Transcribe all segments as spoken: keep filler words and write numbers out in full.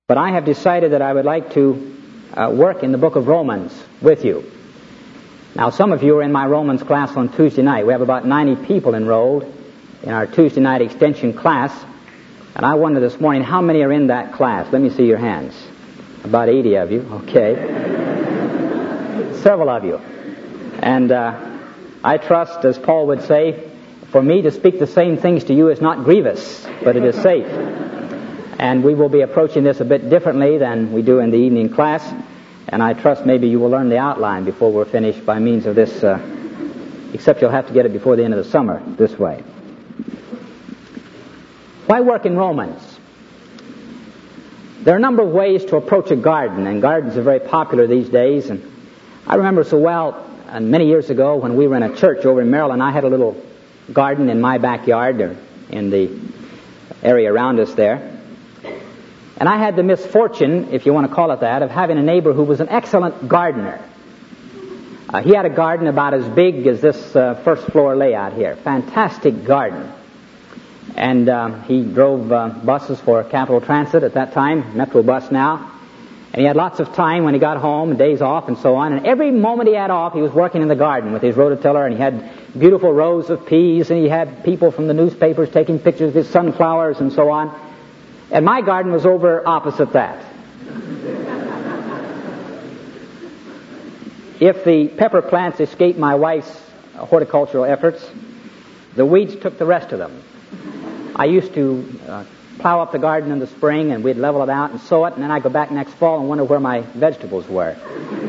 But I have decided that I would like to uh, work in the book of Romans with you. Now, some of you are in my Romans class on Tuesday night. We have about ninety people enrolled in our Tuesday night extension class. And I wonder this morning, how many are in that class? Let me see your hands. About eighty of you. Okay. Several of you. And uh, I trust, as Paul would say, for me to speak the same things to you is not grievous, but it is safe. And we will be approaching this a bit differently than we do in the evening class. And I trust maybe you will learn the outline before we're finished by means of this, uh, except you'll have to get it before the end of the summer this way. Why work in Romans? There are a number of ways to approach a garden, and gardens are very popular these days. And I remember so well, uh, many years ago when we were in a church over in Maryland, I had a little garden in my backyard, or in the area around us there. And I had the misfortune, if you want to call it that, of having a neighbor who was an excellent gardener. Uh, he had a garden about as big as this uh, first floor layout here. Fantastic garden. And uh, he drove uh, buses for Capital Transit at that time, Metro Bus now. And he had lots of time when he got home, days off and so on. And every moment he had off, he was working in the garden with his rototiller, and he had beautiful rows of peas, and he had people from the newspapers taking pictures of his sunflowers and so on. And my garden was over opposite that. If the pepper plants escaped my wife's horticultural efforts, the weeds took the rest of them. I used to uh, plow up the garden in the spring, and we'd level it out and sow it, and then I'd go back next fall and wonder where my vegetables were.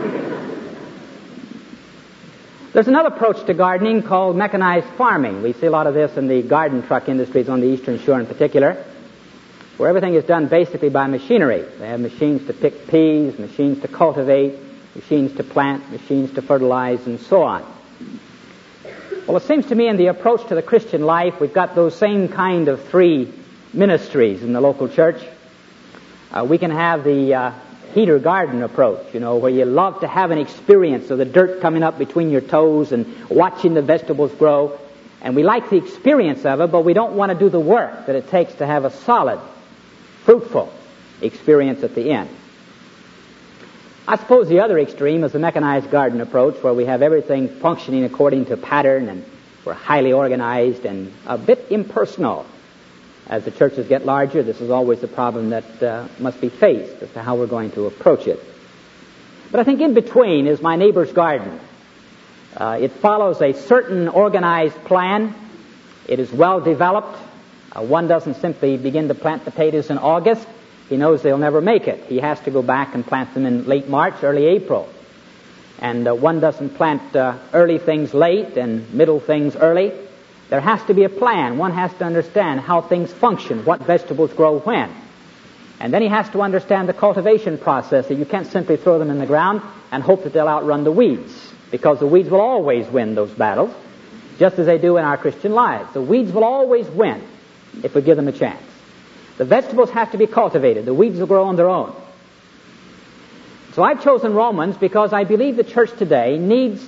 There's another approach to gardening called mechanized farming. We see a lot of this in the garden truck industries on the Eastern Shore in particular, where everything is done basically by machinery. They have machines to pick peas, machines to cultivate, machines to plant, machines to fertilize, and so on. Well, it seems to me in the approach to the Christian life, we've got those same kind of three ministries in the local church. Uh, we can have the uh, heater garden approach, you know, where you love to have an experience of the dirt coming up between your toes and watching the vegetables grow. And we like the experience of it, but we don't want to do the work that it takes to have a solid, fruitful experience at the end. I suppose the other extreme is the mechanized garden approach, where we have everything functioning according to pattern, and we're highly organized and a bit impersonal. As the churches get larger, this is always the problem that uh, must be faced as to how we're going to approach it. But I think in between is my neighbor's garden. Uh, it follows a certain organized plan. It is well developed. Uh, one doesn't simply begin to plant potatoes in August. He knows they'll never make it. He has to go back and plant them in late March, early April. And uh, one doesn't plant uh, early things late and middle things early. There has to be a plan. One has to understand how things function, what vegetables grow when. And then he has to understand the cultivation process, that you can't simply throw them in the ground and hope that they'll outrun the weeds, because the weeds will always win those battles, just as they do in our Christian lives. The weeds will always win if we give them a chance. The vegetables have to be cultivated. The weeds will grow on their own. So I've chosen Romans because I believe the church today needs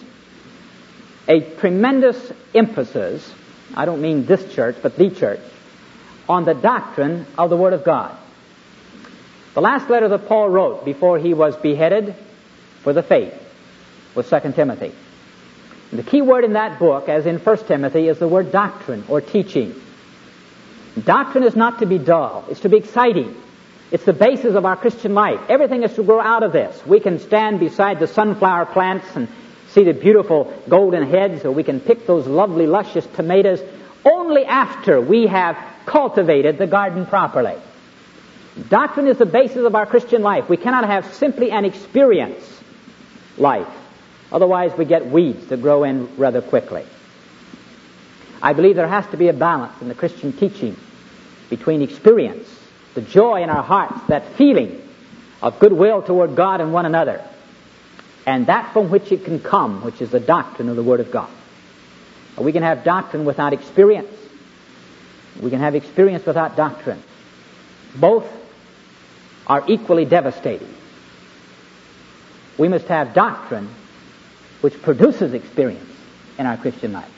a tremendous emphasis, I don't mean this church, but the church, on the doctrine of the Word of God. The last letter that Paul wrote before he was beheaded for the faith was Second Timothy. And the key word in that book, as in First Timothy, is the word doctrine or teaching. Doctrine is not to be dull. It's to be exciting. It's the basis of our Christian life. Everything is to grow out of this. We can stand beside the sunflower plants and see the beautiful golden heads, or we can pick those lovely, luscious tomatoes only after we have cultivated the garden properly. Doctrine is the basis of our Christian life. We cannot have simply an experience life. Otherwise, we get weeds that grow in rather quickly. I believe there has to be a balance in the Christian teaching between experience, the joy in our hearts, that feeling of goodwill toward God and one another, and that from which it can come, which is the doctrine of the Word of God. We can have doctrine without experience. We can have experience without doctrine. Both are equally devastating. We must have doctrine which produces experience in our Christian life.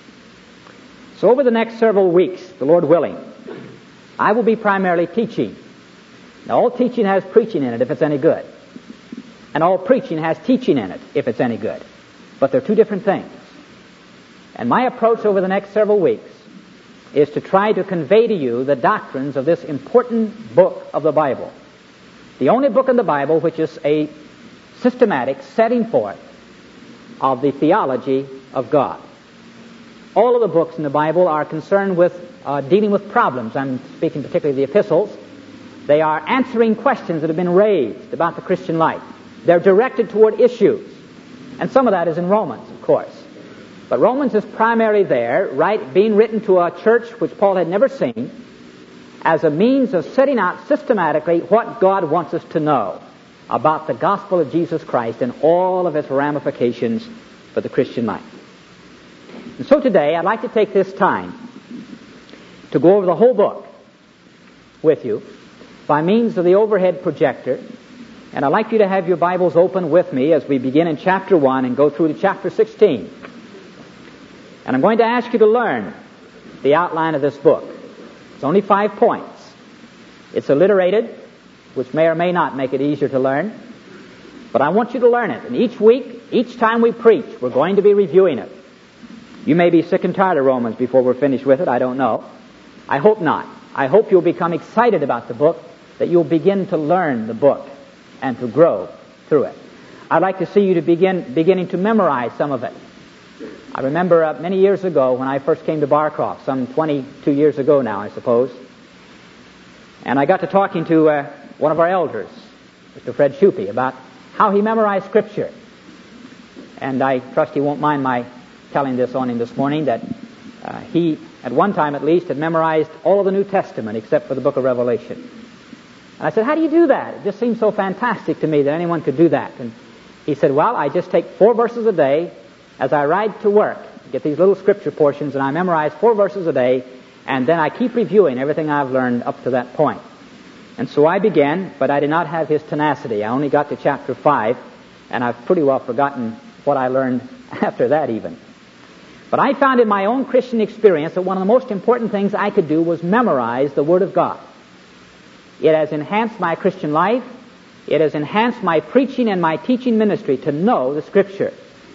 So over the next several weeks, the Lord willing, I will be primarily teaching Now, all teaching has preaching in it if it's any good. And all preaching has teaching in it if it's any good. But they're two different things. And my approach over the next several weeks is to try to convey to you the doctrines of this important book of the Bible. The only book in the Bible which is a systematic setting forth of the theology of God. All of the books in the Bible are concerned with uh, dealing with problems. I'm speaking particularly of the epistles. They are answering questions that have been raised about the Christian life. They're directed toward issues. And some of that is in Romans, of course. But Romans is primarily there, right, being written to a church which Paul had never seen, as a means of setting out systematically what God wants us to know about the gospel of Jesus Christ and all of its ramifications for the Christian life. And so today I'd like to take this time to go over the whole book with you by means of the overhead projector. And I'd like you to have your Bibles open with me as we begin in chapter one and go through to chapter sixteen. And I'm going to ask you to learn the outline of this book. It's only five points. It's alliterated, which may or may not make it easier to learn. But I want you to learn it. And each week, each time we preach, we're going to be reviewing it. You may be sick and tired of Romans before we're finished with it. I don't know. I hope not. I hope you'll become excited about the book, that you'll begin to learn the book and to grow through it. I'd like to see you to begin beginning to memorize some of it. I remember uh, many years ago when I first came to Barcroft, some twenty-two years ago now, I suppose, and I got to talking to uh, one of our elders, Mister Fred Shupe, about how he memorized Scripture. And I trust he won't mind my telling this on him this morning, that uh, he, at one time at least, had memorized all of the New Testament except for the book of Revelation. And I said, how do you do that? It just seems so fantastic to me that anyone could do that. And he said, well, I just take four verses a day as I ride to work, get these little scripture portions, and I memorize four verses a day, and then I keep reviewing everything I've learned up to that point. And so I began, but I did not have his tenacity. I only got to chapter five, and I've pretty well forgotten what I learned after that even. But I found in my own Christian experience that one of the most important things I could do was memorize the Word of God. It has enhanced my Christian life. It has enhanced my preaching and my teaching ministry to know the Scripture.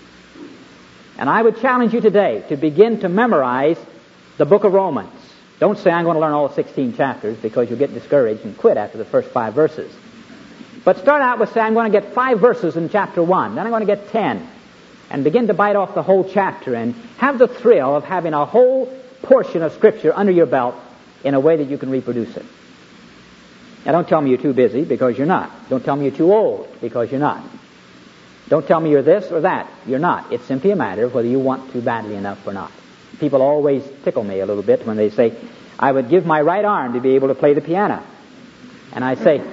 And I would challenge you today to begin to memorize the book of Romans. Don't say I'm going to learn all sixteen chapters, because you'll get discouraged and quit after the first five verses. But start out with saying I'm going to get five verses in chapter one, then I'm going to get ten, and begin to bite off the whole chapter and have the thrill of having a whole portion of Scripture under your belt in a way that you can reproduce it. Now don't tell me you're too busy, because you're not. Don't tell me you're too old, because you're not. Don't tell me you're this or that. You're not. It's simply a matter of whether you want to badly enough or not. People always tickle me a little bit when they say, I would give my right arm to be able to play the piano. And I say,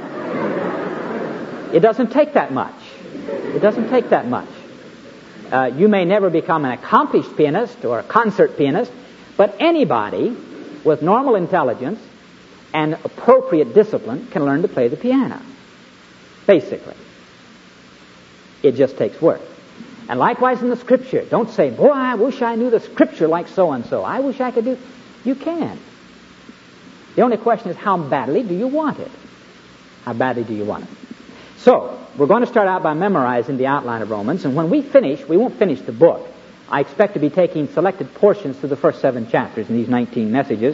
it doesn't take that much. It doesn't take that much. Uh, you may never become an accomplished pianist or a concert pianist, but anybody with normal intelligence and appropriate discipline can learn to play the piano. Basically. It just takes work. And likewise in the Scripture. Don't say, boy, I wish I knew the Scripture like so-and-so. I wish I could do... You can. The only question is, how badly do you want it? How badly do you want it? So, we're going to start out by memorizing the outline of Romans, and when we finish, we won't finish the book. I expect to be taking selected portions through the first seven chapters in these nineteen messages.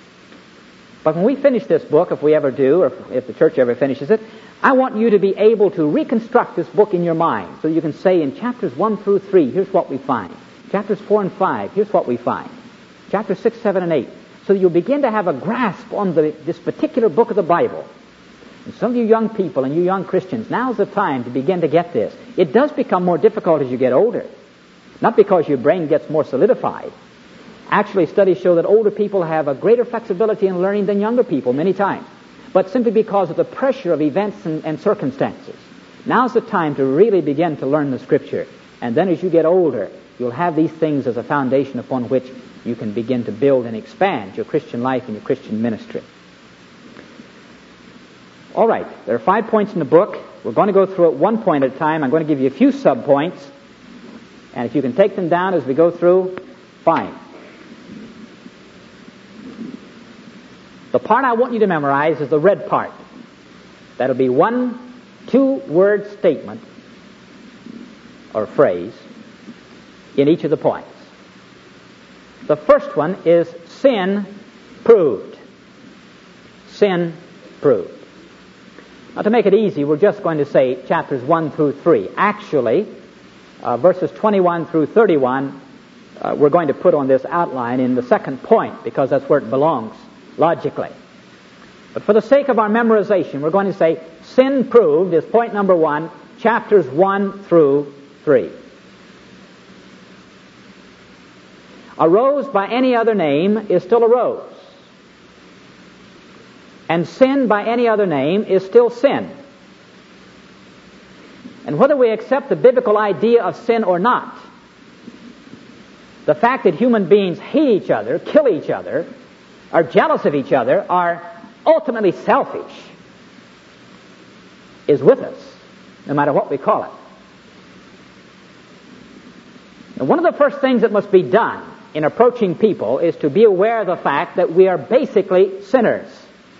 But when we finish this book, if we ever do, or if, if the church ever finishes it, I want you to be able to reconstruct this book in your mind, so you can say in chapters one through three, here's what we find. Chapters four and five, here's what we find. Chapters six, seven, and eight. So you'll begin to have a grasp on the, this particular book of the Bible. And some of you young people and you young Christians, now's the time to begin to get this. It does become more difficult as you get older. Not because your brain gets more solidified. Actually, studies show that older people have a greater flexibility in learning than younger people many times. But simply because of the pressure of events and, and circumstances. Now's the time to really begin to learn the Scripture. And then as you get older, you'll have these things as a foundation upon which you can begin to build and expand your Christian life and your Christian ministry. All right, there are five points in the book. We're going to go through it one point at a time. I'm going to give you a few sub-points. And if you can take them down as we go through, fine. The part I want you to memorize is the red part. That'll be one two-word statement or phrase in each of the points. The first one is sin proved. Sin proved. Now, to make it easy, we're just going to say chapters one through three. Actually, uh, verses twenty-one through thirty-one, uh, we're going to put on this outline in the second point, because that's where it belongs, logically. But for the sake of our memorization, we're going to say sin proved is point number one, chapters one through three. A rose by any other name is still a rose. And sin by any other name is still sin. And whether we accept the biblical idea of sin or not, the fact that human beings hate each other, kill each other, are jealous of each other, are ultimately selfish, is with us, no matter what we call it. And one of the first things that must be done in approaching people is to be aware of the fact that we are basically sinners.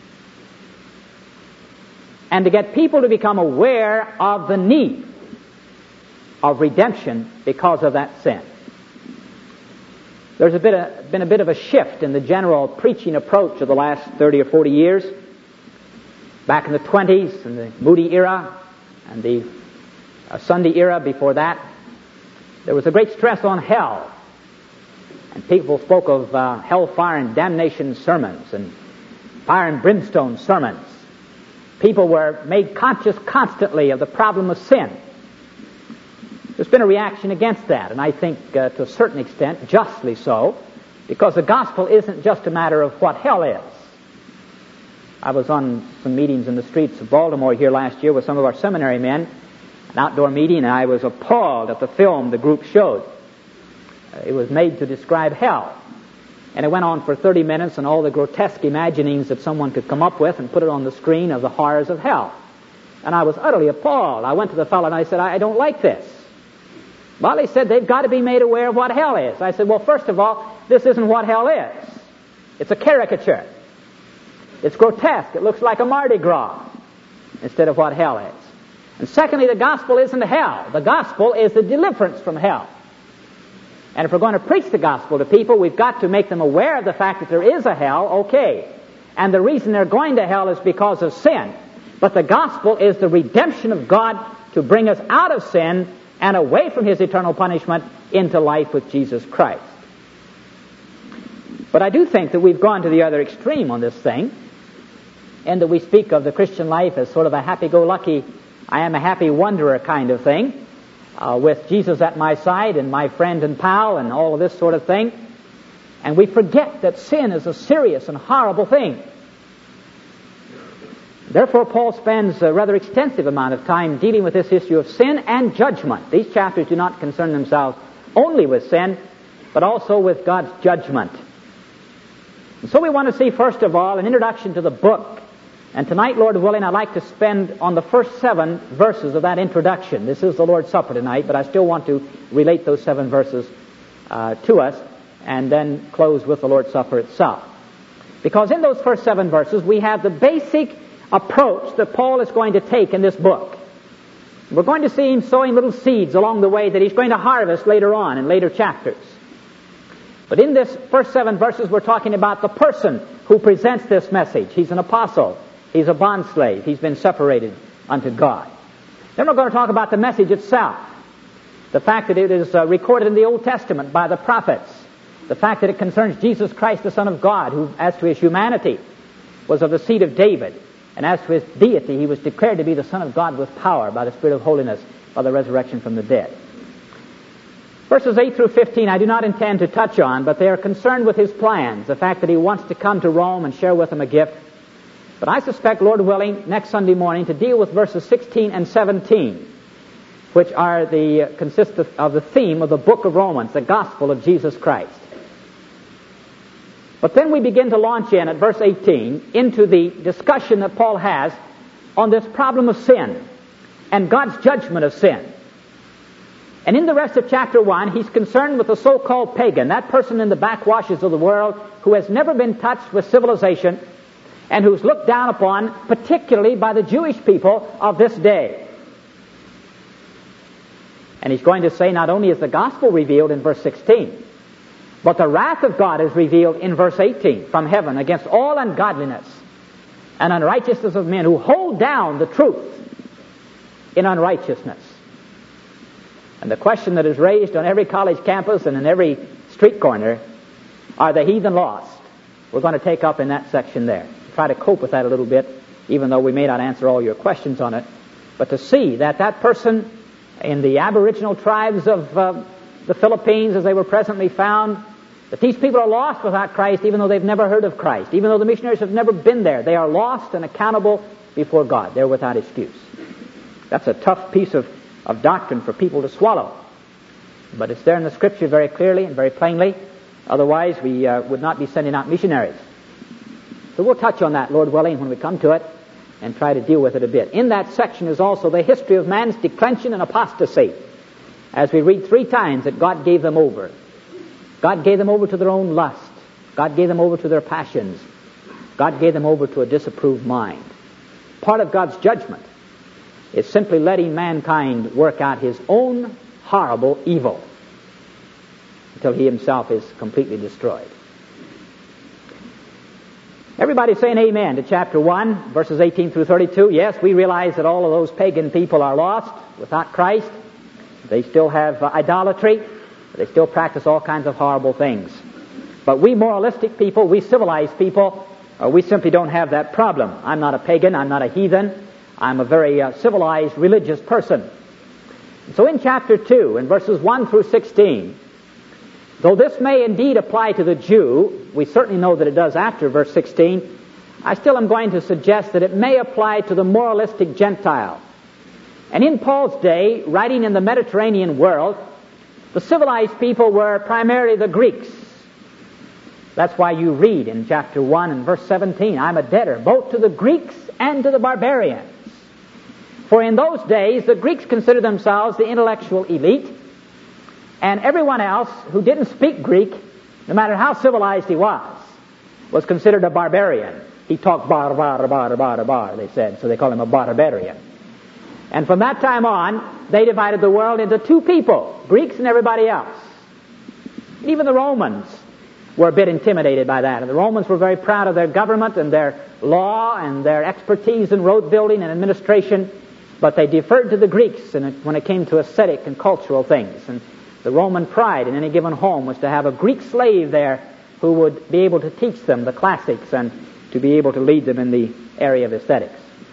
And to get people to become aware of the need of redemption because of that sin. There's a bit of, been a bit of a shift in the general preaching approach of the last thirty or forty years. Back in the twenties, in the Moody era, and the uh, Sunday era before that, there was a great stress on hell. And people spoke of uh, hellfire and damnation sermons and fire and brimstone sermons. People were made conscious constantly of the problem of sin. There's been a reaction against that, and I think uh, to a certain extent, justly so, because the gospel isn't just a matter of what hell is. I was on some meetings in the streets of Baltimore here last year with some of our seminary men, an outdoor meeting, and I was appalled at the film the group showed. Uh, it was made to describe hell. And it went on for thirty minutes, and all the grotesque imaginings that someone could come up with and put it on the screen of the horrors of hell. And I was utterly appalled. I went to the fellow and I said, I, I don't like this. Well, he said, they've got to be made aware of what hell is. I said, well, first of all, this isn't what hell is. It's a caricature. It's grotesque. It looks like a Mardi Gras instead of what hell is. And secondly, the gospel isn't hell. The gospel is the deliverance from hell. And if we're going to preach the gospel to people, we've got to make them aware of the fact that there is a hell, okay. And the reason they're going to hell is because of sin. But the gospel is the redemption of God to bring us out of sin and away from His eternal punishment into life with Jesus Christ. But I do think that we've gone to the other extreme on this thing, and that we speak of the Christian life as sort of a happy-go-lucky, I am a happy wanderer kind of thing. Uh, with Jesus at my side and my friend and pal and all of this sort of thing. And we forget that sin is a serious and horrible thing. Therefore, Paul spends a rather extensive amount of time dealing with this issue of sin and judgment. These chapters do not concern themselves only with sin, but also with God's judgment. And so we want to see, first of all, an introduction to the book. And tonight, Lord willing, I'd like to spend on the first seven verses of that introduction. This is the Lord's Supper tonight, but I still want to relate those seven verses uh, to us and then close with the Lord's Supper itself. Because in those first seven verses, we have the basic approach that Paul is going to take in this book. We're going to see him sowing little seeds along the way that he's going to harvest later on in later chapters. But in this first seven verses, we're talking about the person who presents this message. He's an apostle. He's a bondslave. He's been separated unto God. Then we're going to talk about the message itself. The fact that it is uh, recorded in the Old Testament by the prophets. The fact that it concerns Jesus Christ, the Son of God, who, as to his humanity, was of the seed of David. And as to his deity, he was declared to be the Son of God with power by the Spirit of holiness, by the resurrection from the dead. Verses eight through fifteen I do not intend to touch on, but they are concerned with his plans. The fact that he wants to come to Rome and share with them a gift. But I suspect, Lord willing, next Sunday morning to deal with verses sixteen and seventeen, which are the uh, consist of, of the theme of the book of Romans, the gospel of Jesus Christ. But then we begin to launch in at verse eighteen into the discussion that Paul has on this problem of sin and God's judgment of sin. And in the rest of chapter one, he's concerned with the so-called pagan, that person in the backwashes of the world who has never been touched with civilization and who's looked down upon particularly by the Jewish people of this day. And he's going to say not only is the gospel revealed in verse sixteen, but the wrath of God is revealed in verse eighteen from heaven against all ungodliness and unrighteousness of men who hold down the truth in unrighteousness. And the question that is raised on every college campus and in every street corner, are the heathen lost? We're going to take up in that section there. Try to cope with that a little bit, even though we may not answer all your questions on it. But to see that that person in the aboriginal tribes of uh, the Philippines, as they were presently found, that these people are lost without Christ, even though they've never heard of Christ. Even though the missionaries have never been there, they are lost and accountable before God. They're without excuse. That's a tough piece of, of doctrine for people to swallow. But it's there in the Scripture very clearly and very plainly. Otherwise, we uh, would not be sending out missionaries. So we'll touch on that, Lord willing, when we come to it, and try to deal with it a bit. In that section is also the history of man's declension and apostasy, as we read three times that God gave them over. God gave them over to their own lust. God gave them over to their passions. God gave them over to a disapproved mind. Part of God's judgment is simply letting mankind work out his own horrible evil until he himself is completely destroyed. Everybody saying amen to chapter one, verses eighteen through thirty-two. Yes, we realize that all of those pagan people are lost without Christ. They still have uh, idolatry. They still practice all kinds of horrible things. But we moralistic people, we civilized people, uh, we simply don't have that problem. I'm not a pagan. I'm not a heathen. I'm a very uh, civilized, religious person. So in chapter two, in verses one through sixteen, though this may indeed apply to the Jew, we certainly know that it does after verse sixteen, I still am going to suggest that it may apply to the moralistic Gentile. And in Paul's day, writing in the Mediterranean world, the civilized people were primarily the Greeks. That's why you read in chapter one and verse seventeen, I'm a debtor both to the Greeks and to the barbarians. For in those days, the Greeks considered themselves the intellectual elite, and everyone else who didn't speak Greek, no matter how civilized he was, was considered a barbarian. He talked bar, bar, bar, bar, bar, they said, so they call him a barbarian. And from that time on, they divided the world into two people, Greeks and everybody else. Even the Romans were a bit intimidated by that. And the Romans were very proud of their government and their law and their expertise in road building and administration, but they deferred to the Greeks when it came to aesthetic and cultural things. And the Roman pride in any given home was to have a Greek slave there who would be able to teach them the classics and to be able to lead them in the area of aesthetics.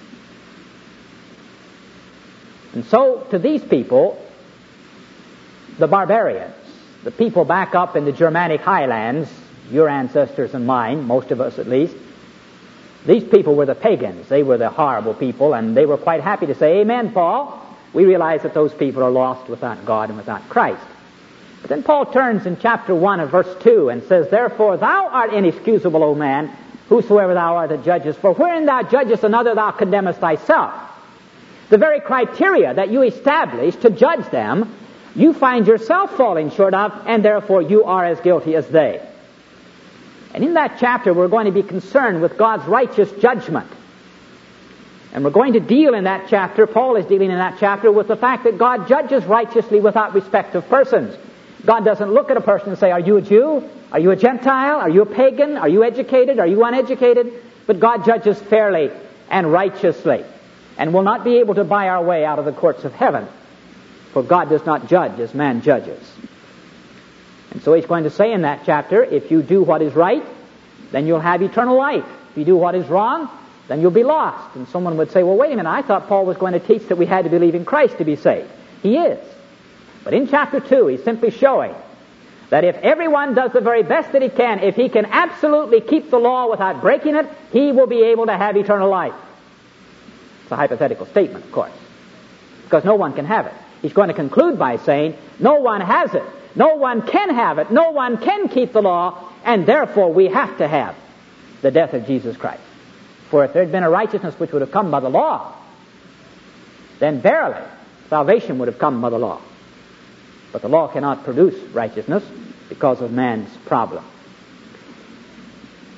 And so, to these people, the barbarians, the people back up in the Germanic highlands, your ancestors and mine, most of us at least, these people were the pagans. They were the horrible people, and they were quite happy to say, Amen, Paul. We realize that those people are lost without God and without Christ. But then Paul turns in chapter one and verse two and says, Therefore thou art inexcusable, O man, whosoever thou art that judgest. For wherein thou judgest another, thou condemnest thyself. The very criteria that you established to judge them, you find yourself falling short of, and therefore you are as guilty as they. And in that chapter, we're going to be concerned with God's righteous judgment. And we're going to deal in that chapter, Paul is dealing in that chapter, with the fact that God judges righteously without respect of persons. God doesn't look at a person and say, are you a Jew? Are you a Gentile? Are you a pagan? Are you educated? Are you uneducated? But God judges fairly and righteously, and will not be able to buy our way out of the courts of heaven. For God does not judge as man judges. And so he's going to say in that chapter, if you do what is right, then you'll have eternal life. If you do what is wrong, then you'll be lost. And someone would say, well, wait a minute, I thought Paul was going to teach that we had to believe in Christ to be saved. He is. But in chapter two, he's simply showing that if everyone does the very best that he can, if he can absolutely keep the law without breaking it, he will be able to have eternal life. It's a hypothetical statement, of course, because no one can have it. He's going to conclude by saying, no one has it. No one can have it. No one can keep the law, and therefore we have to have the death of Jesus Christ. For if there had been a righteousness which would have come by the law, then verily salvation would have come by the law. But the law cannot produce righteousness because of man's problem.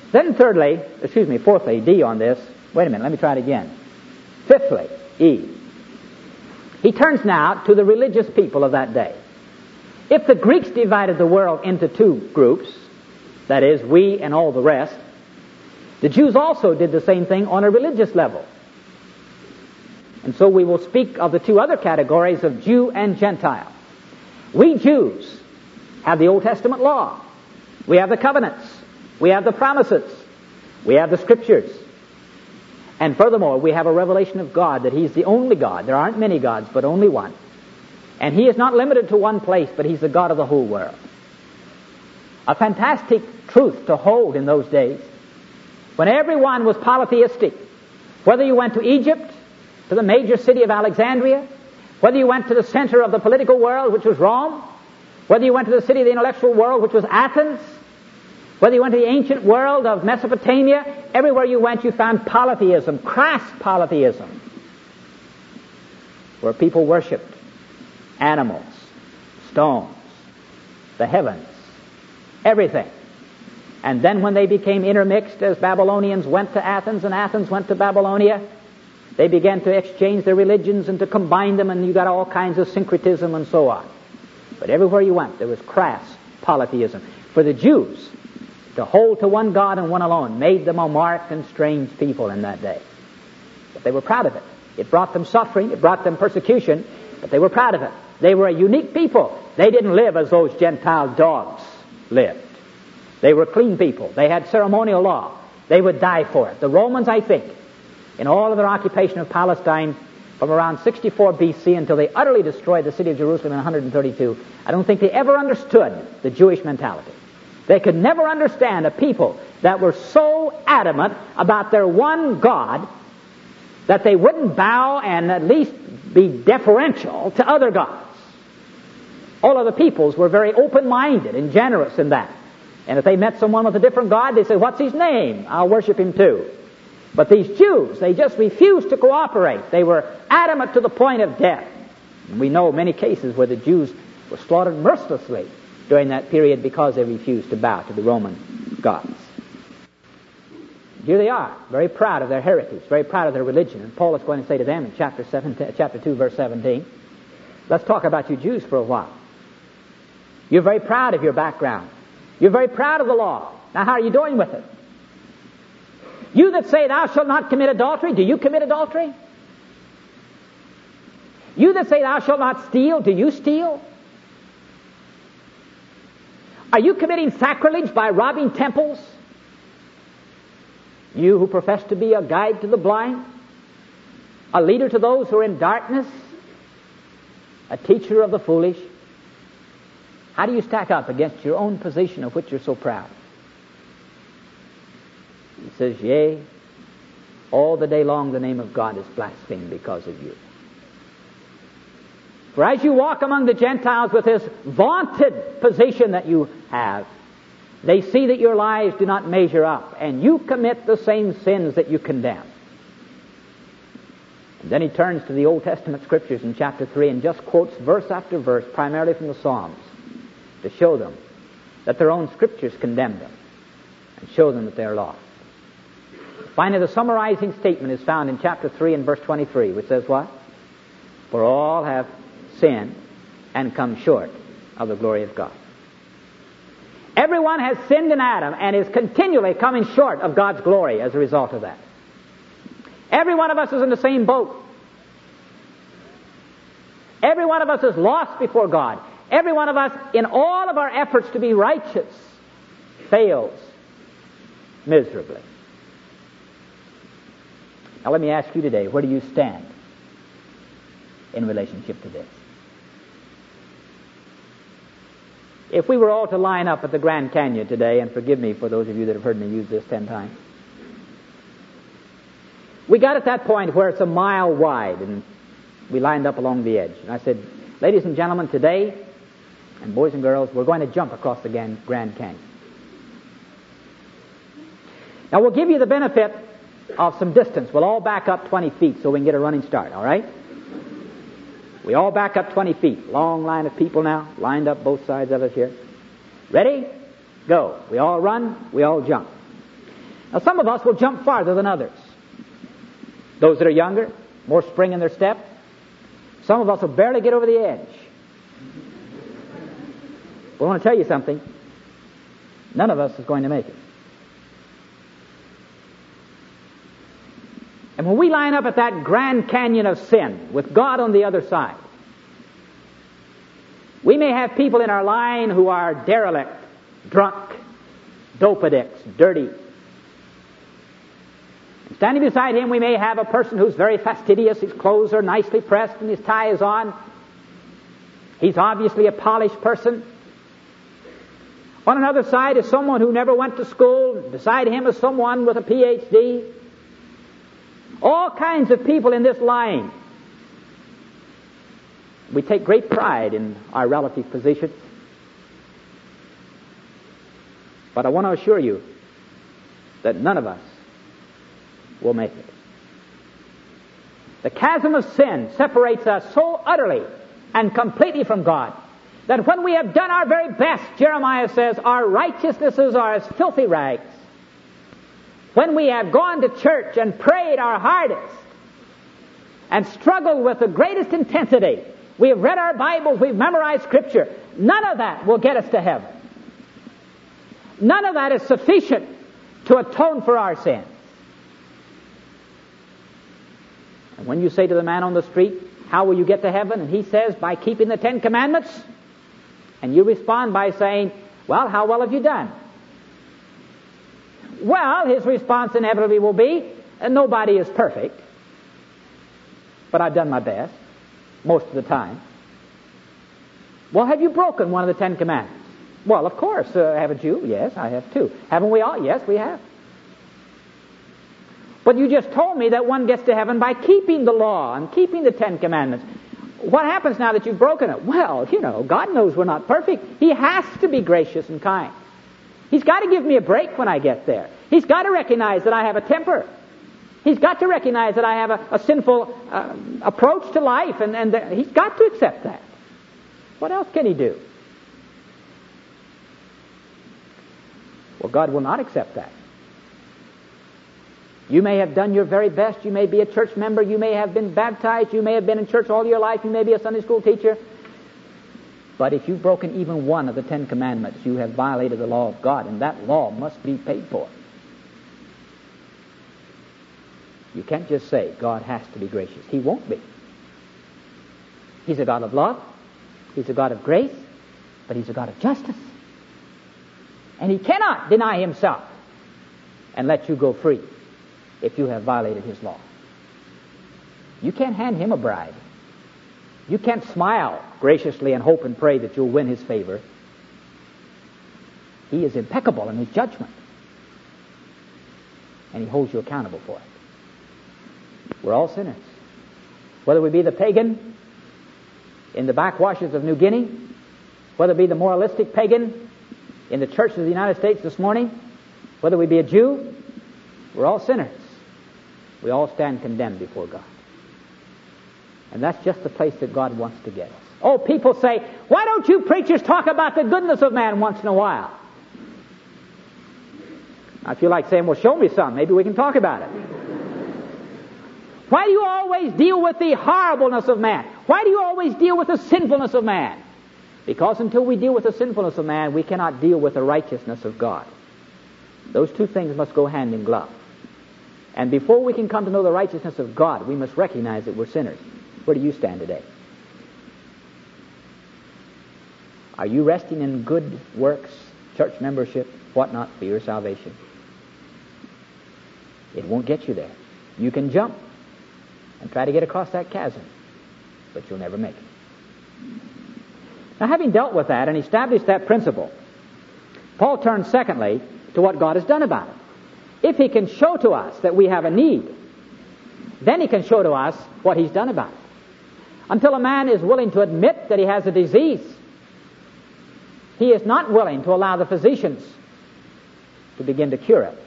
Then thirdly, excuse me, fourthly, D on this. Wait a minute, let me try it again. Fifthly, E. He turns now to the religious people of that day. If the Greeks divided the world into two groups, that is, we and all the rest, the Jews also did the same thing on a religious level. And so we will speak of the two other categories of Jew and Gentile. We Jews have the Old Testament law. We have the covenants. We have the promises. We have the scriptures. And furthermore, we have a revelation of God that He's the only God. There aren't many gods, but only one. And He is not limited to one place, but He's the God of the whole world. A fantastic truth to hold in those days, when everyone was polytheistic. Whether you went to Egypt, to the major city of Alexandria, whether you went to the center of the political world, which was Rome, whether you went to the city of the intellectual world, which was Athens, whether you went to the ancient world of Mesopotamia, everywhere you went you found polytheism, crass polytheism, where people worshipped animals, stones, the heavens, everything. And then when they became intermixed, as Babylonians went to Athens and Athens went to Babylonia, they began to exchange their religions and to combine them, and you got all kinds of syncretism and so on. But everywhere you went, there was crass polytheism. For the Jews, to hold to one God and one alone made them a marked and strange people in that day. But they were proud of it. It brought them suffering, it brought them persecution, but they were proud of it. They were a unique people. They didn't live as those Gentile dogs lived. They were clean people. They had ceremonial law. They would die for it. The Romans, I think, in all of their occupation of Palestine from around sixty-four B C until they utterly destroyed the city of Jerusalem in one thirty-two, I don't think they ever understood the Jewish mentality. They could never understand a people that were so adamant about their one God that they wouldn't bow and at least be deferential to other gods. All of the peoples were very open-minded and generous in that. And if they met someone with a different God, they say, "What's his name? I'll worship him too." But these Jews, they just refused to cooperate. They were adamant to the point of death. And we know many cases where the Jews were slaughtered mercilessly during that period because they refused to bow to the Roman gods. Here they are, very proud of their heritage, very proud of their religion. And Paul is going to say to them in chapter seventeen, chapter two, verse seventeen, let's talk about you Jews for a while. You're very proud of your background. You're very proud of the law. Now how are you doing with it? You that say thou shalt not commit adultery, do you commit adultery? You that say thou shalt not steal, do you steal? Are you committing sacrilege by robbing temples? You who profess to be a guide to the blind, a leader to those who are in darkness, a teacher of the foolish, how do you stack up against your own position of which you're so proud? He says, yea, all the day long the name of God is blasphemed because of you. For as you walk among the Gentiles with this vaunted position that you have, they see that your lives do not measure up, and you commit the same sins that you condemn. And then he turns to the Old Testament scriptures in chapter three and just quotes verse after verse, primarily from the Psalms, to show them that their own scriptures condemn them and show them that they are lost. Finally, the summarizing statement is found in chapter three and verse twenty-three, which says what? For all have sinned and come short of the glory of God. Everyone has sinned in Adam and is continually coming short of God's glory as a result of that. Every one of us is in the same boat. Every one of us is lost before God. Every one of us, in all of our efforts to be righteous, fails miserably. Now let me ask you today, where do you stand in relationship to this? If we were all to line up at the Grand Canyon today, and forgive me for those of you that have heard me use this ten times, we got at that point where it's a mile wide, and we lined up along the edge. And I said, ladies and gentlemen, today, and boys and girls, we're going to jump across the Grand Canyon. Now we'll give you the benefit of some distance. We'll all back up twenty feet so we can get a running start, all right? We all back up twenty feet. Long line of people now, lined up both sides of us here. Ready? Go. We all run, we all jump. Now, some of us will jump farther than others. Those that are younger, more spring in their step. Some of us will barely get over the edge. But I want to tell you something. None of us is going to make it. And when we line up at that Grand Canyon of sin with God on the other side, we may have people in our line who are derelict, drunk, dope addicts, dirty. And standing beside him, we may have a person who's very fastidious. His clothes are nicely pressed and his tie is on. He's obviously a polished person. On another side is someone who never went to school. Beside him is someone with a P H D. All kinds of people in this line. We take great pride in our relative positions. But I want to assure you that none of us will make it. The chasm of sin separates us so utterly and completely from God that when we have done our very best, Jeremiah says, our righteousnesses are as filthy rags. When we have gone to church and prayed our hardest and struggled with the greatest intensity, we have read our Bibles, we've memorized Scripture, none of that will get us to heaven. None of that is sufficient to atone for our sins. And when you say to the man on the street, how will you get to heaven? And he says, by keeping the Ten Commandments. And you respond by saying, well, how well have you done? Well, his response inevitably will be, nobody is perfect, but I've done my best most of the time. Well, have you broken one of the Ten Commandments? Well, of course. Uh, haven't you? Yes, I have too. Haven't we all? Yes, we have. But you just told me that one gets to heaven by keeping the law and keeping the Ten Commandments. What happens now that you've broken it? Well, you know, God knows we're not perfect. He has to be gracious and kind. He's got to give me a break when I get there. He's got to recognize that I have a temper. He's got to recognize that I have a, a sinful uh, approach to life, and, and the, he's got to accept that. What else can he do? Well, God will not accept that. You may have done your very best. You may be a church member. You may have been baptized. You may have been in church all your life. You may be a Sunday school teacher. But if you've broken even one of the Ten Commandments, you have violated the law of God, and that law must be paid for. You can't just say God has to be gracious. He won't be. He's a God of love. He's a God of grace. But He's a God of justice. And He cannot deny Himself and let you go free if you have violated His law. You can't hand Him a bribe. You can't smile graciously and hope and pray that you'll win His favor. He is impeccable in His judgment. And He holds you accountable for it. We're all sinners. Whether we be the pagan in the backwashes of New Guinea, whether we be the moralistic pagan in the churches of the United States this morning, whether we be a Jew, we're all sinners. We all stand condemned before God. And that's just the place that God wants to get us. Oh, people say, why don't you preachers talk about the goodness of man once in a while? I feel like saying, well, show me some. Maybe we can talk about it. Why do you always deal with the horribleness of man? Why do you always deal with the sinfulness of man? Because until we deal with the sinfulness of man, we cannot deal with the righteousness of God. Those two things must go hand in glove. And before we can come to know the righteousness of God, we must recognize that we're sinners. Where do you stand today? Are you resting in good works, church membership, whatnot, for your salvation? It won't get you there. You can jump and try to get across that chasm, but you'll never make it. Now, having dealt with that and established that principle, Paul turns secondly to what God has done about it. If he can show to us that we have a need, then he can show to us what he's done about it. Until a man is willing to admit that he has a disease, he is not willing to allow the physicians to begin to cure it.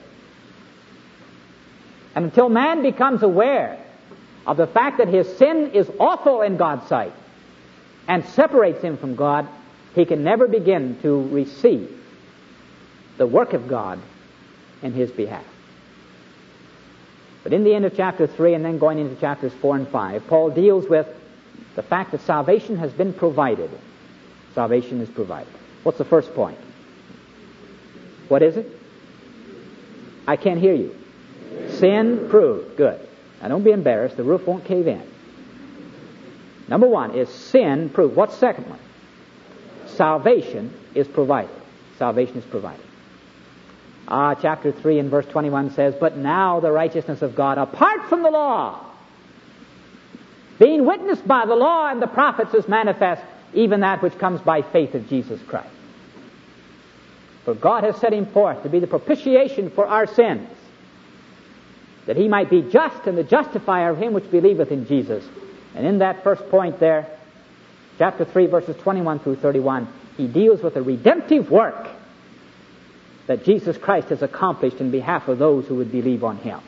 And until man becomes aware of the fact that his sin is awful in God's sight and separates him from God, he can never begin to receive the work of God in his behalf. But in the end of chapter three and then going into chapters four and five, Paul deals with the fact that salvation has been provided. Salvation is provided. What's the first point? What is it? I can't hear you. Sin proved. Good. Now don't be embarrassed. The roof won't cave in. Number one is sin proved. What's the second one? Salvation is provided. Salvation is provided. Ah, chapter three and verse twenty-one says, but now the righteousness of God apart from the law, being witnessed by the law and the prophets, is manifest, even that which comes by faith of Jesus Christ. For God has set him forth to be the propitiation for our sins, that he might be just and the justifier of him which believeth in Jesus. And in that first point there, chapter three, verses twenty-one through thirty-one, he deals with the redemptive work that Jesus Christ has accomplished in behalf of those who would believe on him.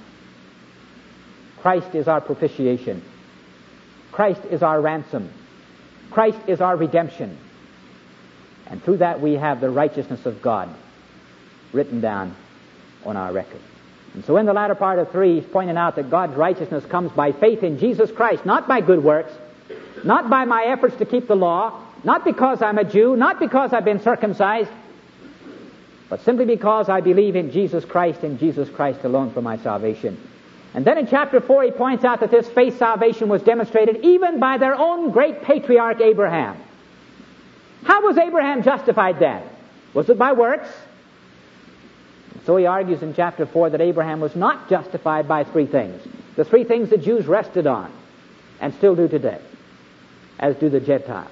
Christ is our propitiation. Christ is our ransom. Christ is our redemption. And through that we have the righteousness of God written down on our record. And so in the latter part of three, he's pointing out that God's righteousness comes by faith in Jesus Christ, not by good works, not by my efforts to keep the law, not because I'm a Jew, not because I've been circumcised, but simply because I believe in Jesus Christ and Jesus Christ alone for my salvation. And then in chapter four, he points out that this faith salvation was demonstrated even by their own great patriarch Abraham. How was Abraham justified then? Was it by works? So he argues in chapter four that Abraham was not justified by three things. The three things the Jews rested on, and still do today, as do the Gentiles.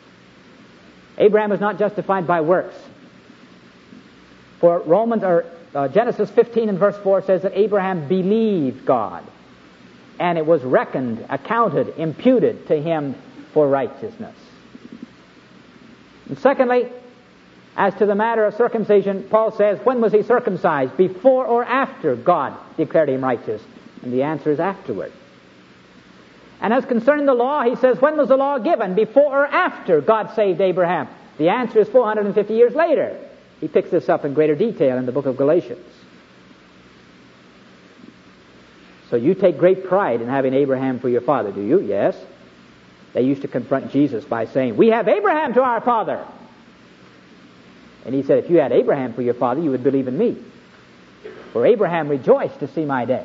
Abraham was not justified by works. For Romans or uh, Genesis fifteen and verse four says that Abraham believed God, and it was reckoned, accounted, imputed to him for righteousness. And secondly, as to the matter of circumcision, Paul says, when was he circumcised? Before or after God declared him righteous? And the answer is afterward. And as concerning the law, he says, when was the law given? Before or after God saved Abraham? The answer is four hundred fifty years later. He picks this up in greater detail in the book of Galatians. So you take great pride in having Abraham for your father, do you? Yes. They used to confront Jesus by saying, we have Abraham to our father. And he said, if you had Abraham for your father, you would believe in me. For Abraham rejoiced to see my day.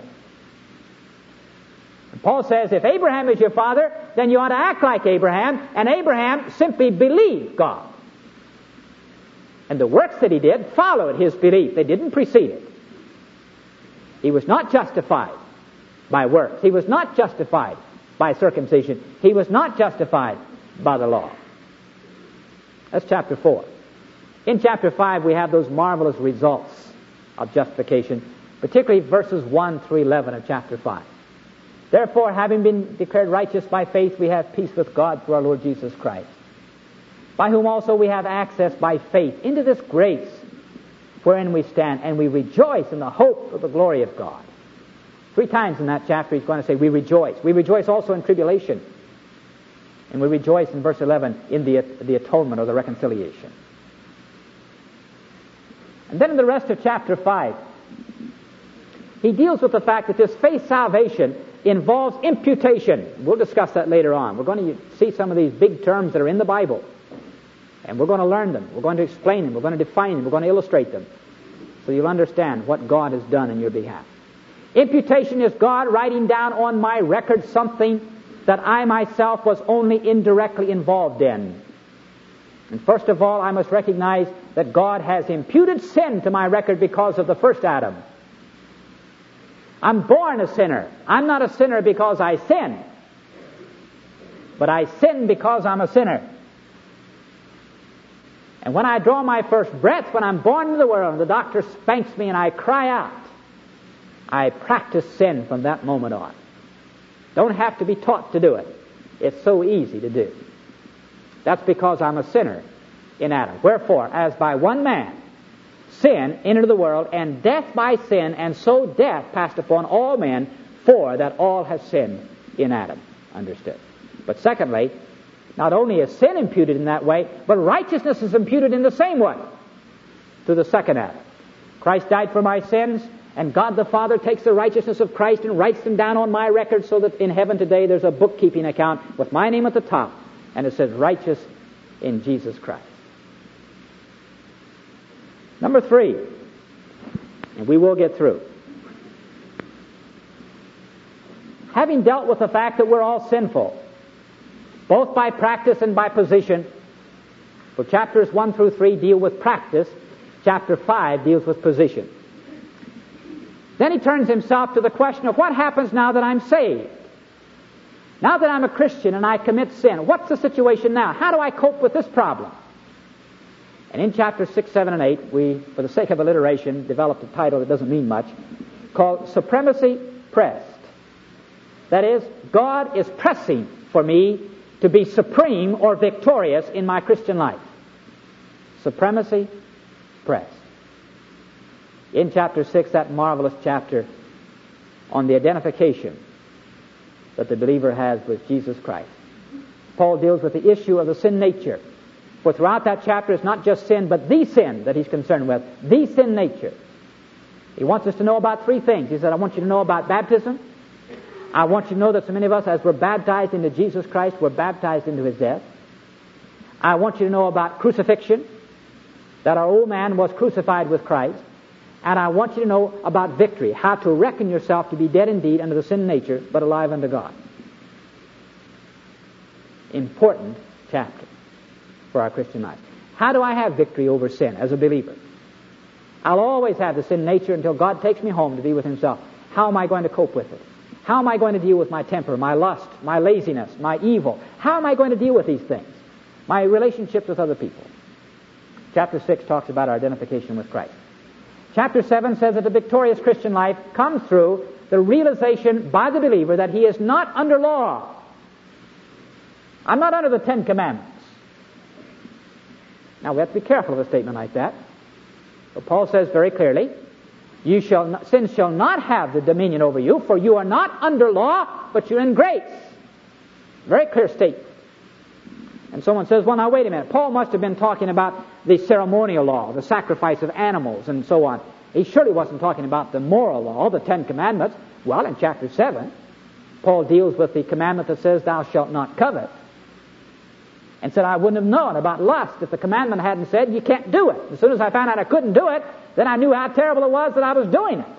And Paul says, if Abraham is your father, then you ought to act like Abraham, and Abraham simply believed God. And the works that he did followed his belief. They didn't precede it. He was not justified by works. He was not justified by circumcision. He was not justified by the law. That's chapter four. In chapter five, we have those marvelous results of justification, particularly verses one through eleven of chapter five. Therefore, having been declared righteous by faith, we have peace with God through our Lord Jesus Christ, by whom also we have access by faith into this grace wherein we stand, and we rejoice in the hope of the glory of God. Three times in that chapter he's going to say we rejoice. We rejoice also in tribulation. And we rejoice in verse eleven in the, the atonement or the reconciliation. And then in the rest of chapter five, he deals with the fact that this faith salvation involves imputation. We'll discuss that later on. We're going to see some of these big terms that are in the Bible. And we're going to learn them. We're going to explain them. We're going to define them. We're going to illustrate them. So you'll understand what God has done in your behalf. Imputation is God writing down on my record something that I myself was only indirectly involved in. And first of all, I must recognize that God has imputed sin to my record because of the first Adam. I'm born a sinner. I'm not a sinner because I sin, but I sin because I'm a sinner. And when I draw my first breath, when I'm born into the world, and the doctor spanks me and I cry out, I practice sin from that moment on. Don't have to be taught to do it. It's so easy to do. That's because I'm a sinner in Adam. Wherefore, as by one man sin entered the world, and death by sin, and so death passed upon all men, for that all have sinned in Adam. Understood. But secondly, not only is sin imputed in that way, but righteousness is imputed in the same way through the second Adam. Christ died for my sins, And God the Father takes the righteousness of Christ and writes them down on my record so that in heaven today there's a bookkeeping account with my name at the top. And it says, righteous in Jesus Christ. Number three, and we will get through. Having dealt with the fact that we're all sinful, both by practice and by position, for chapters one through three deal with practice, chapter five deals with position. Then he turns himself to the question of what happens now that I'm saved? Now that I'm a Christian and I commit sin, what's the situation now? How do I cope with this problem? And in chapters six, seven, and eight, we, for the sake of alliteration, developed a title that doesn't mean much, called Supremacy Pressed. That is, God is pressing for me to be supreme or victorious in my Christian life. Supremacy Pressed. In chapter six, that marvelous chapter on the identification that the believer has with Jesus Christ, Paul deals with the issue of the sin nature. For throughout that chapter, it's not just sin, but the sin that he's concerned with, the sin nature. He wants us to know about three things. He said, I want you to know about baptism. I want you to know that so many of us, as we're baptized into Jesus Christ, we're baptized into his death. I want you to know about crucifixion, that our old man was crucified with Christ. And I want you to know about victory, how to reckon yourself to be dead indeed under the sin nature, but alive unto God. Important chapter for our Christian life. How do I have victory over sin as a believer? I'll always have the sin nature until God takes me home to be with himself. How am I going to cope with it? How am I going to deal with my temper, my lust, my laziness, my evil? How am I going to deal with these things? My relationships with other people. Chapter six talks about our identification with Christ. Chapter seven says that the victorious Christian life comes through the realization by the believer that he is not under law. I'm not under the Ten Commandments. Now we have to be careful of a statement like that. But Paul says very clearly, you shall not, sin shall not have the dominion over you, for you are not under law, but you're in grace. Very clear statement. And someone says, well, now wait a minute. Paul must have been talking about the ceremonial law, the sacrifice of animals, and so on. He surely wasn't talking about the moral law, the Ten Commandments. Well, in chapter seven, Paul deals with the commandment that says, thou shalt not covet. And said, I wouldn't have known about lust if the commandment hadn't said, you can't do it. As soon as I found out I couldn't do it, then I knew how terrible it was that I was doing it.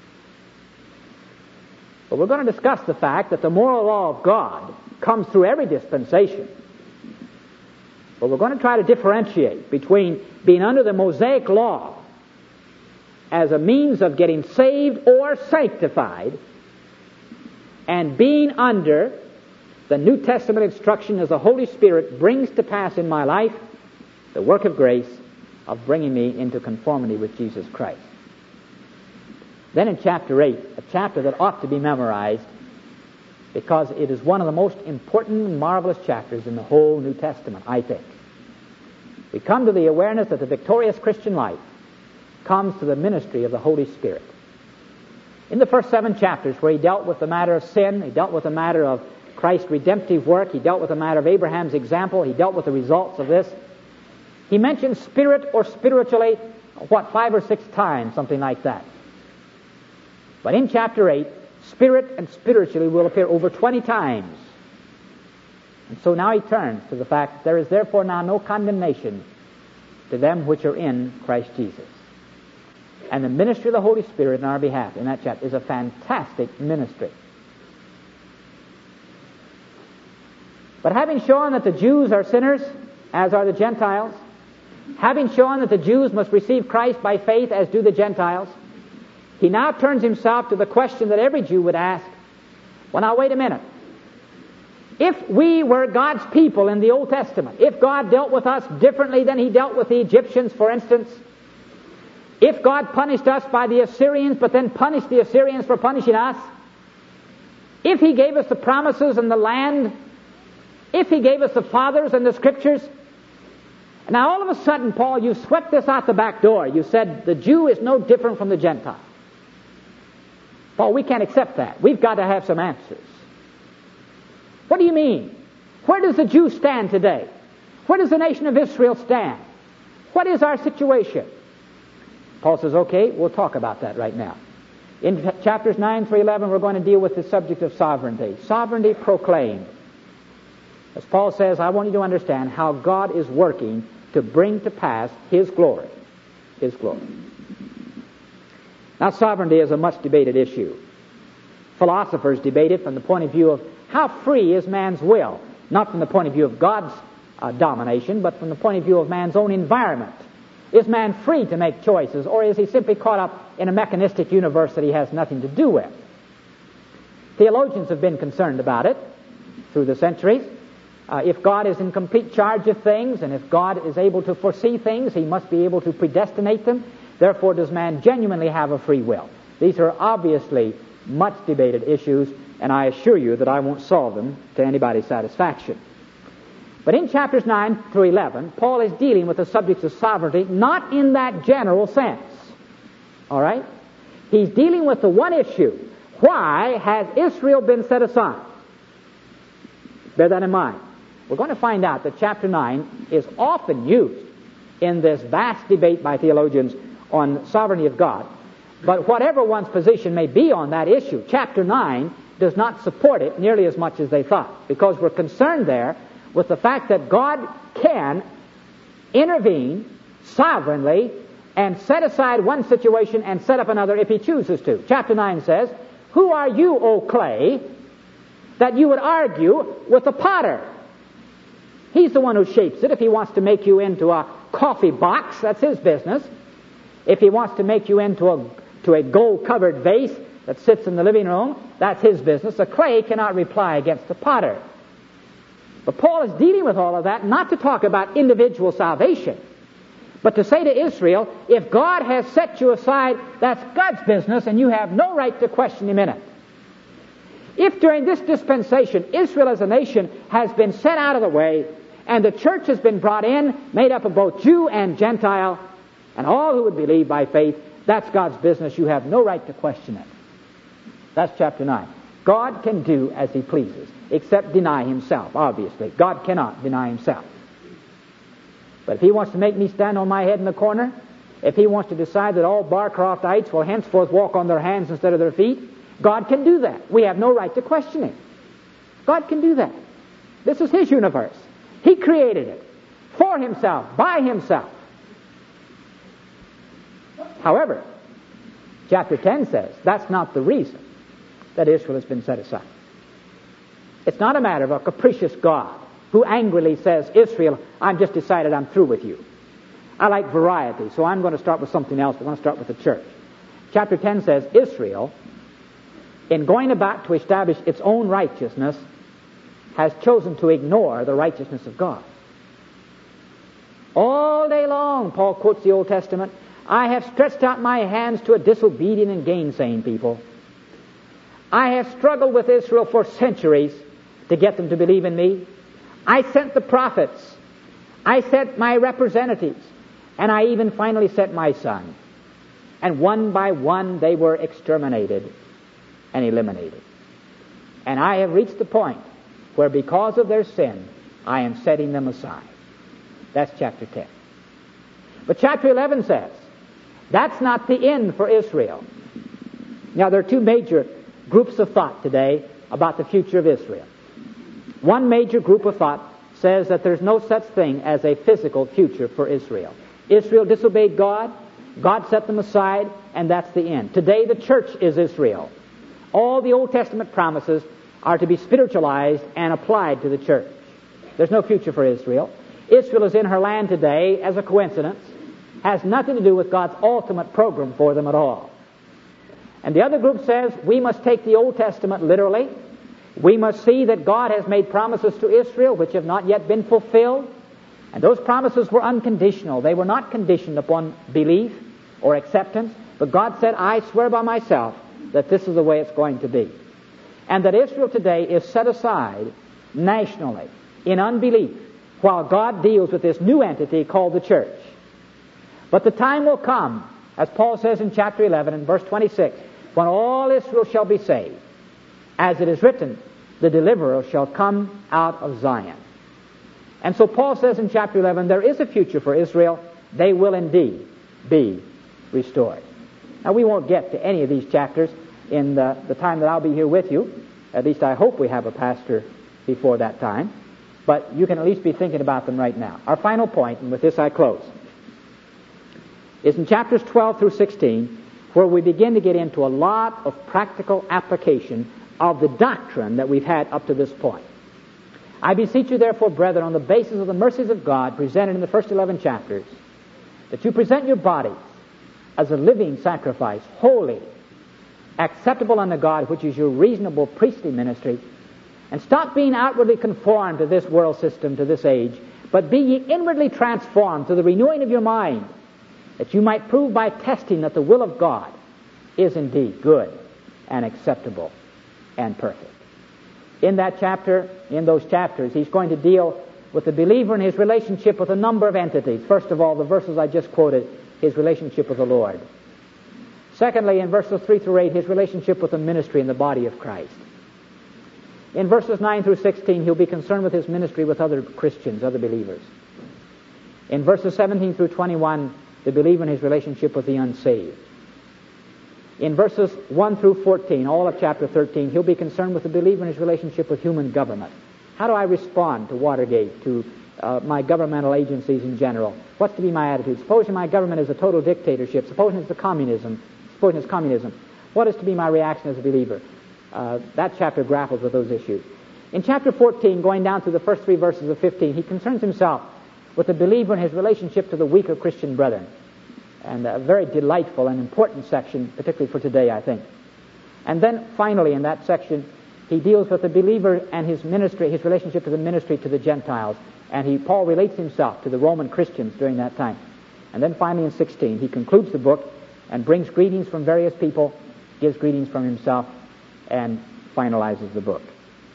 But we're going to discuss the fact that the moral law of God comes through every dispensation. But we're going to try to differentiate between being under the Mosaic law as a means of getting saved or sanctified and being under the New Testament instruction as the Holy Spirit brings to pass in my life the work of grace of bringing me into conformity with Jesus Christ. Then in chapter eight, a chapter that ought to be memorized because it is one of the most important and marvelous chapters in the whole New Testament, I think. We come to the awareness that the victorious Christian life comes to the ministry of the Holy Spirit. In the first seven chapters where he dealt with the matter of sin, he dealt with the matter of Christ's redemptive work, he dealt with the matter of Abraham's example, he dealt with the results of this. He mentioned spirit or spiritually, what, five or six times, something like that. But in chapter eight, spirit and spiritually will appear over twenty times. And so now he turns to the fact that there is therefore now no condemnation to them which are in Christ Jesus. And the ministry of the Holy Spirit in our behalf in that chapter is a fantastic ministry. But having shown that the Jews are sinners, as are the Gentiles, having shown that the Jews must receive Christ by faith as do the Gentiles, he now turns himself to the question that every Jew would ask, well now wait a minute. If we were God's people in the Old Testament, if God dealt with us differently than he dealt with the Egyptians, for instance, if God punished us by the Assyrians but then punished the Assyrians for punishing us, if he gave us the promises and the land, if he gave us the fathers and the scriptures, and now all of a sudden, Paul, you swept this out the back door. You said the Jew is no different from the Gentile. Paul, we can't accept that. We've got to have some answers. What do you mean? Where does the Jew stand today? Where does the nation of Israel stand? What is our situation? Paul says, okay, we'll talk about that right now. In ch- chapters nine through eleven, we're going to deal with the subject of sovereignty. Sovereignty proclaimed. As Paul says, I want you to understand how God is working to bring to pass His glory. His glory. Now, sovereignty is a much debated issue. Philosophers debate it from the point of view of how free is man's will, not from the point of view of God's uh, domination, but from the point of view of man's own environment. Is man free to make choices, or is he simply caught up in a mechanistic universe that he has nothing to do with? Theologians have been concerned about it through the centuries. Uh, if God is in complete charge of things, and if God is able to foresee things, He must be able to predestinate them. Therefore, does man genuinely have a free will? These are obviously much debated issues, and I assure you that I won't solve them to anybody's satisfaction. But in chapters nine through eleven, Paul is dealing with the subjects of sovereignty, not in that general sense. All right? He's dealing with the one issue. Why has Israel been set aside? Bear that in mind. We're going to find out that chapter nine is often used in this vast debate by theologians on sovereignty of God. But whatever one's position may be on that issue, chapter nine does not support it nearly as much as they thought, because we're concerned there with the fact that God can intervene sovereignly and set aside one situation and set up another if He chooses to. Chapter nine says, "Who are you, O clay, that you would argue with the potter? He's the one who shapes it. If He wants to make you into a coffee box, that's His business. If He wants to make you into a, to a gold-covered vase that sits in the living room, that's His business. The clay cannot reply against the potter." But Paul is dealing with all of that not to talk about individual salvation, but to say to Israel, if God has set you aside, that's God's business, and you have no right to question Him in it. If during this dispensation Israel as a nation has been set out of the way, and the church has been brought in, made up of both Jew and Gentile, and all who would believe by faith, that's God's business. You have no right to question it. That's chapter nine. God can do as He pleases, except deny Himself, obviously. God cannot deny Himself. But if He wants to make me stand on my head in the corner, if He wants to decide that all Barcroftites will henceforth walk on their hands instead of their feet, God can do that. We have no right to question Him. God can do that. This is His universe. He created it for Himself, by Himself. However, chapter ten says that's not the reason that Israel has been set aside. It's not a matter of a capricious God who angrily says, Israel, I'm just decided I'm through with you. I like variety, so I'm going to start with something else. We're going to start with the church. Chapter ten says, Israel, in going about to establish its own righteousness, has chosen to ignore the righteousness of God. All day long, Paul quotes the Old Testament, I have stretched out my hands to a disobedient and gainsaying people. I have struggled with Israel for centuries to get them to believe in me. I sent the prophets. I sent my representatives. And I even finally sent my son. And one by one they were exterminated and eliminated. And I have reached the point where because of their sin, I am setting them aside. That's chapter ten. But chapter eleven says, that's not the end for Israel. Now there are two major groups of thought today about the future of Israel. One major group of thought says that there's no such thing as a physical future for Israel. Israel disobeyed God, God set them aside, and that's the end. Today the church is Israel. All the Old Testament promises are to be spiritualized and applied to the church. There's no future for Israel. Israel is in her land today as a coincidence, has nothing to do with God's ultimate program for them at all. And the other group says we must take the Old Testament literally. We must see that God has made promises to Israel which have not yet been fulfilled. And those promises were unconditional. They were not conditioned upon belief or acceptance. But God said, I swear by myself that this is the way it's going to be. And that Israel today is set aside nationally in unbelief while God deals with this new entity called the church. But the time will come, as Paul says in chapter eleven and verse twenty-six, when all Israel shall be saved. As it is written, the deliverer shall come out of Zion. And so Paul says in chapter eleven, there is a future for Israel. They will indeed be restored. Now, we won't get to any of these chapters in the, the time that I'll be here with you. At least I hope we have a pastor before that time. But you can at least be thinking about them right now. Our final point, and with this I close, is in chapters twelve through sixteen, where we begin to get into a lot of practical application of the doctrine that we've had up to this point. I beseech you, therefore, brethren, on the basis of the mercies of God presented in the first eleven chapters, that you present your bodies as a living sacrifice, holy, acceptable unto God, which is your reasonable priestly ministry, and stop being outwardly conformed to this world system, to this age, but be ye inwardly transformed through the renewing of your mind, that you might prove by testing that the will of God is indeed good and acceptable and perfect. In that chapter, in those chapters, he's going to deal with the believer in his relationship with a number of entities. First of all, the verses I just quoted, his relationship with the Lord. Secondly, in verses three through eight, his relationship with the ministry in the body of Christ. In verses nine through sixteen, he'll be concerned with his ministry with other Christians, other believers. In verses seventeen through twenty-one, the believer in his relationship with the unsaved. In verses one through fourteen, all of chapter thirteen, he'll be concerned with the believer in his relationship with human government. How do I respond to Watergate, to uh, my governmental agencies in general? What's to be my attitude? Supposing my government is a total dictatorship, supposing it's a communism, supposing it's communism, what is to be my reaction as a believer? Uh, that chapter grapples with those issues. In chapter fourteen, going down through the first three verses of fifteen, he concerns himself with the believer in his relationship to the weaker Christian brethren. And a very delightful and important section, particularly for today, I think. And then finally in that section, he deals with the believer and his ministry, his relationship to the ministry to the Gentiles. And he, Paul relates himself to the Roman Christians during that time. And then finally in sixteen, he concludes the book and brings greetings from various people, gives greetings from himself, and finalizes the book.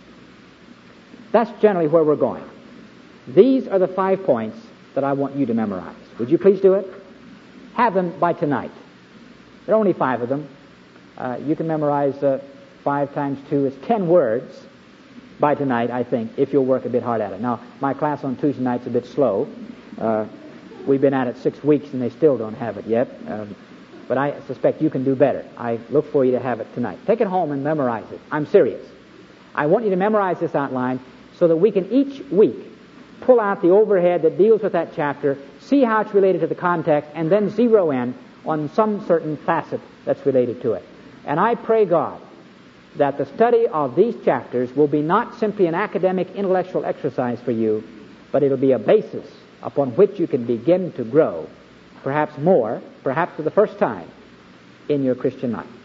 That's generally where we're going. These are the five points that I want you to memorize. Would you please do it? Have them by tonight. There are only five of them. Uh, you can memorize uh, five times two is ten words by tonight, I think, if you'll work a bit hard at it. Now, my class on Tuesday night's a bit slow. Uh, we've been at it six weeks and they still don't have it yet. Um, but I suspect you can do better. I look for you to have it tonight. Take it home and memorize it. I'm serious. I want you to memorize this outline so that we can each week pull out the overhead that deals with that chapter, see how it's related to the context, and then zero in on some certain facet that's related to it. And I pray God that the study of these chapters will be not simply an academic intellectual exercise for you, but it'll be a basis upon which you can begin to grow, perhaps more, perhaps for the first time, in your Christian life.